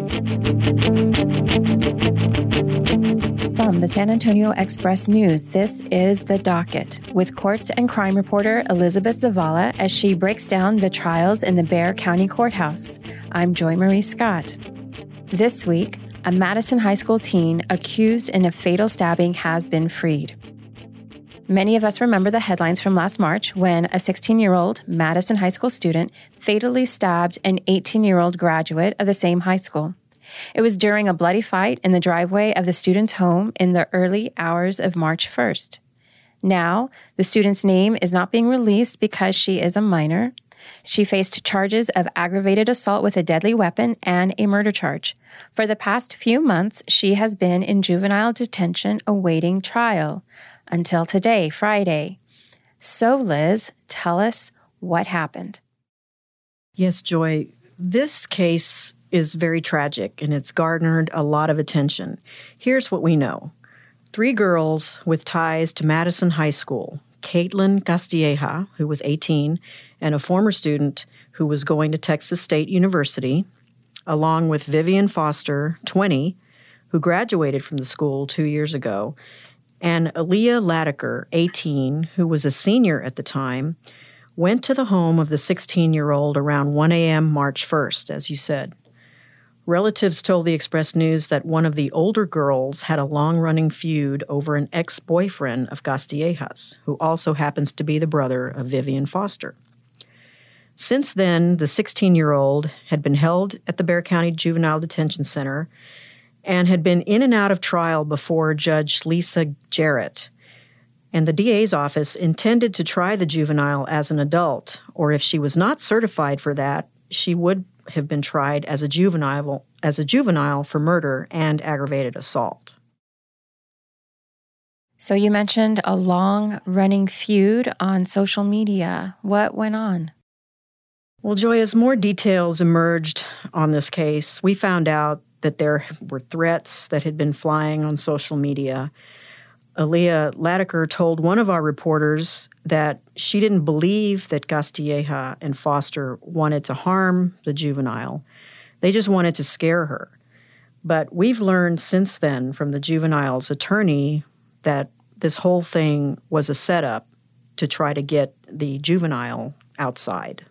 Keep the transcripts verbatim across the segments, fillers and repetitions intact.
From the San Antonio Express News, this is The Docket with courts and crime reporter Elizabeth Zavala as she breaks down the trials in the Bexar County Courthouse. I'm Joy Marie Scott. This week, a Madison High School teen accused in a fatal stabbing has been freed. Many of us remember the headlines from last March when a sixteen-year-old Madison High School student fatally stabbed an eighteen-year-old graduate of the same high school. It was during a bloody fight in the driveway of the student's home in the early hours of March first. Now, the student's name is not being released because she is a minor. She faced charges of aggravated assault with a deadly weapon and a murder charge. For the past few months, she has been in juvenile detention awaiting trial until today, Friday. So, Liz, tell us what happened. Yes, Joy. This case is very tragic, and it's garnered a lot of attention. Here's what we know. Three girls with ties to Madison High School, Caitlin Castilleja, who was eighteen, and a former student who was going to Texas State University, along with Vivian Foster, twenty, who graduated from the school two years ago, and Aaliyah Latiker, eighteen, who was a senior at the time, went to the home of the sixteen-year-old around one a.m. March first, as you said. Relatives told the Express News that one of the older girls had a long-running feud over an ex-boyfriend of Castilleja's, who also happens to be the brother of Vivian Foster. Since then, the sixteen-year-old had been held at the Bexar County Juvenile Detention Center and had been in and out of trial before Judge Lisa Jarrett. And the D A's office intended to try the juvenile as an adult, or if she was not certified for that, she would have been tried as a juvenile as a juvenile for murder and aggravated assault. So you mentioned a long-running feud on social media. What went on? Well, Joy, as more details emerged on this case, we found out that there were threats that had been flying on social media. Aaliyah Latiker told one of our reporters that she didn't believe that Castilleja and Foster wanted to harm the juvenile. They just wanted to scare her. But we've learned since then from the juvenile's attorney that this whole thing was a setup to try to get the juvenile outside.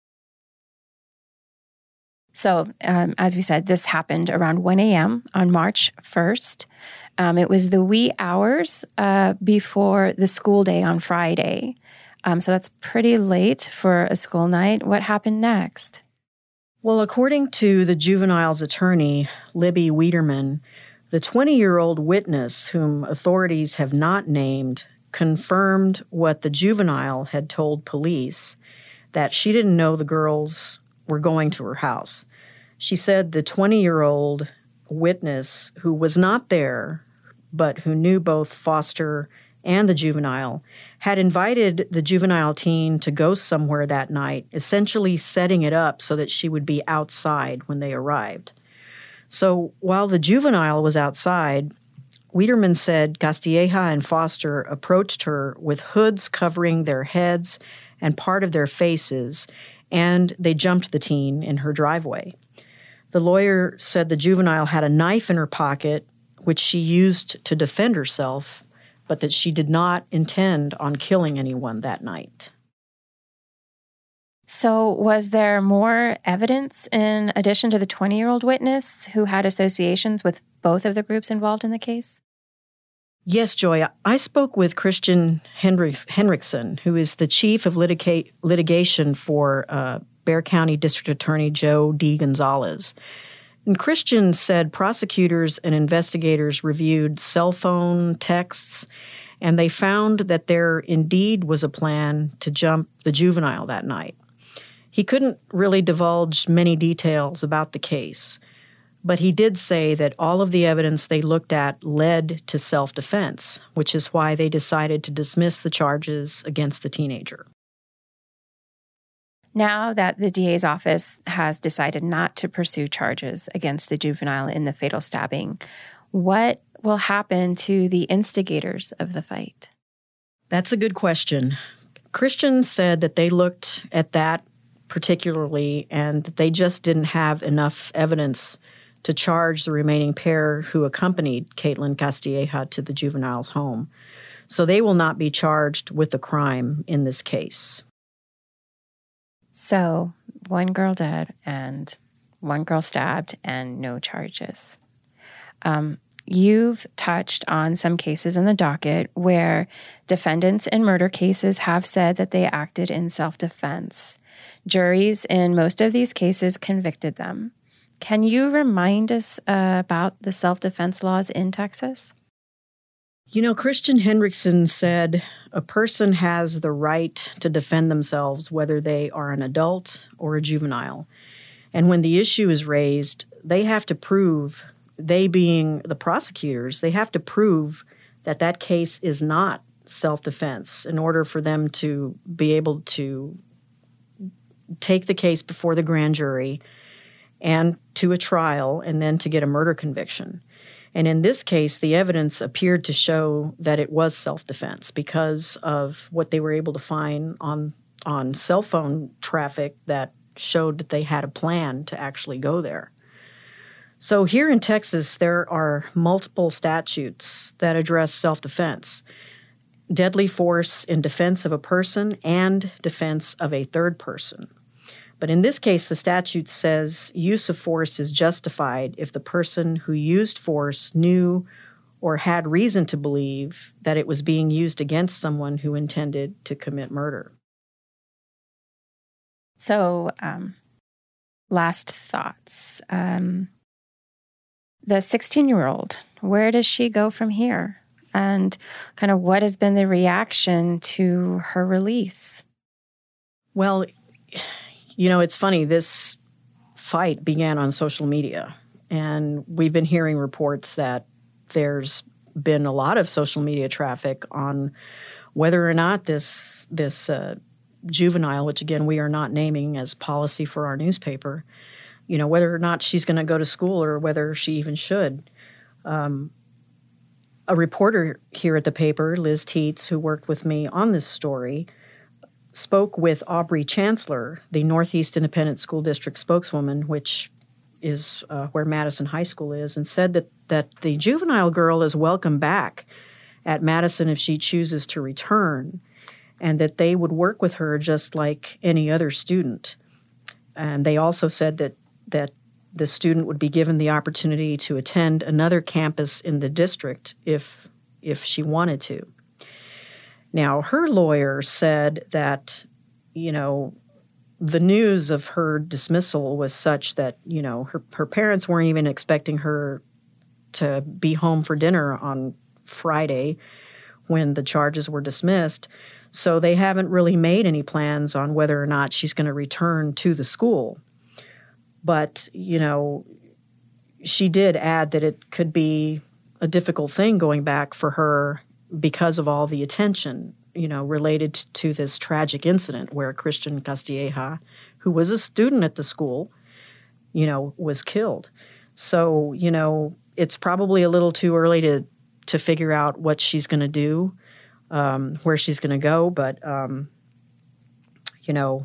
So, um, as we said, this happened around one a.m. on March first. Um, it was the wee hours uh, before the school day on Friday. Um, so that's pretty late for a school night. What happened next? Well, according to the juvenile's attorney, Libby Wiederman, the twenty-year-old witness, whom authorities have not named, confirmed what the juvenile had told police, that she didn't know the girls were going to her house. She said the twenty-year-old witness, who was not there, but who knew both Foster and the juvenile, had invited the juvenile teen to go somewhere that night, essentially setting it up so that she would be outside when they arrived. So while the juvenile was outside, Wiederman said Castilleja and Foster approached her with hoods covering their heads and part of their faces, and they jumped the teen in her driveway. The lawyer said the juvenile had a knife in her pocket, which she used to defend herself, but that she did not intend on killing anyone that night. So was there more evidence in addition to the twenty-year-old witness who had associations with both of the groups involved in the case? Yes, Joy. I spoke with Christian Hendricks, Henriksen, who is the chief of litiga- litigation for uh, Bexar County District Attorney Joe D. Gonzalez. And Christian said prosecutors and investigators reviewed cell phone texts, and they found that there indeed was a plan to jump the juvenile that night. He couldn't really divulge many details about the case, but he did say that all of the evidence they looked at led to self-defense, which is why they decided to dismiss the charges against the teenager. Now that the D A's office has decided not to pursue charges against the juvenile in the fatal stabbing, what will happen to the instigators of the fight? That's a good question. Christian said that they looked at that particularly and that they just didn't have enough evidence to charge the remaining pair who accompanied Caitlin Castilleja to the juvenile's home. So they will not be charged with the crime in this case. So one girl dead and one girl stabbed and no charges. Um, you've touched on some cases in the docket where defendants in murder cases have said that they acted in self-defense. Juries in most of these cases convicted them. Can you remind us uh, about the self-defense laws in Texas? You know, Christian Hendrickson said a person has the right to defend themselves whether they are an adult or a juvenile. And when the issue is raised, they have to prove, they being the prosecutors, they have to prove that that case is not self-defense in order for them to be able to take the case before the grand jury and to a trial and then to get a murder conviction. And in this case, the evidence appeared to show that it was self-defense because of what they were able to find on on cell phone traffic that showed that they had a plan to actually go there. So here in Texas, there are multiple statutes that address self-defense. Deadly force in defense of a person and defense of a third person. But in this case, the statute says use of force is justified if the person who used force knew or had reason to believe that it was being used against someone who intended to commit murder. So, um, last thoughts. Um, the sixteen-year-old, where does she go from here? And kind of what has been the reaction to her release? Well, you know, it's funny. This fight began on social media, and we've been hearing reports that there's been a lot of social media traffic on whether or not this this uh, juvenile, which again we are not naming as policy for our newspaper, you know, whether or not she's going to go to school or whether she even should. Um, a reporter here at the paper, Liz Teets, who worked with me on this story, spoke with Aubrey Chancellor, the Northeast Independent School District spokeswoman, which is uh, where Madison High School is, and said that, that the juvenile girl is welcome back at Madison if she chooses to return, and that they would work with her just like any other student. And they also said that that the student would be given the opportunity to attend another campus in the district if if she wanted to. Now, her lawyer said that, you know, the news of her dismissal was such that, you know, her, her parents weren't even expecting her to be home for dinner on Friday when the charges were dismissed. So they haven't really made any plans on whether or not she's going to return to the school. But, you know, she did add that it could be a difficult thing going back for her because of all the attention, you know, related to this tragic incident where Christian Castilleja, who was a student at the school, you know, was killed. So, you know, it's probably a little too early to, to figure out what she's going to do, um, where she's going to go. But, um, you know,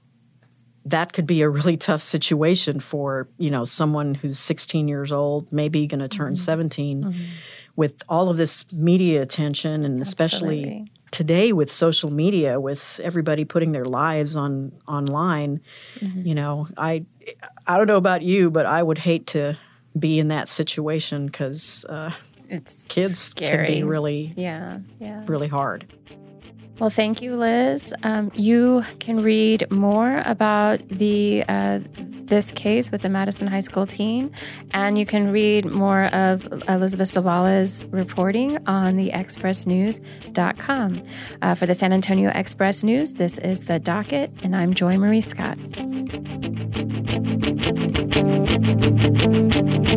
that could be a really tough situation for, you know, someone who's sixteen years old, maybe going to turn mm-hmm. seventeen, mm-hmm. with all of this media attention, and especially Absolutely. Today with social media, with everybody putting their lives on online. Mm-hmm. You know, I I don't know about you, but I would hate to be in that situation because uh, it's kids scary. Can be really, yeah, yeah. really hard. Well, thank you, Liz. Um, you can read more about the uh, this case with the Madison High School teen, and you can read more of Elizabeth Zavala's reporting on the express news dot com. Uh, for the San Antonio Express News, this is The Docket, and I'm Joy Marie Scott.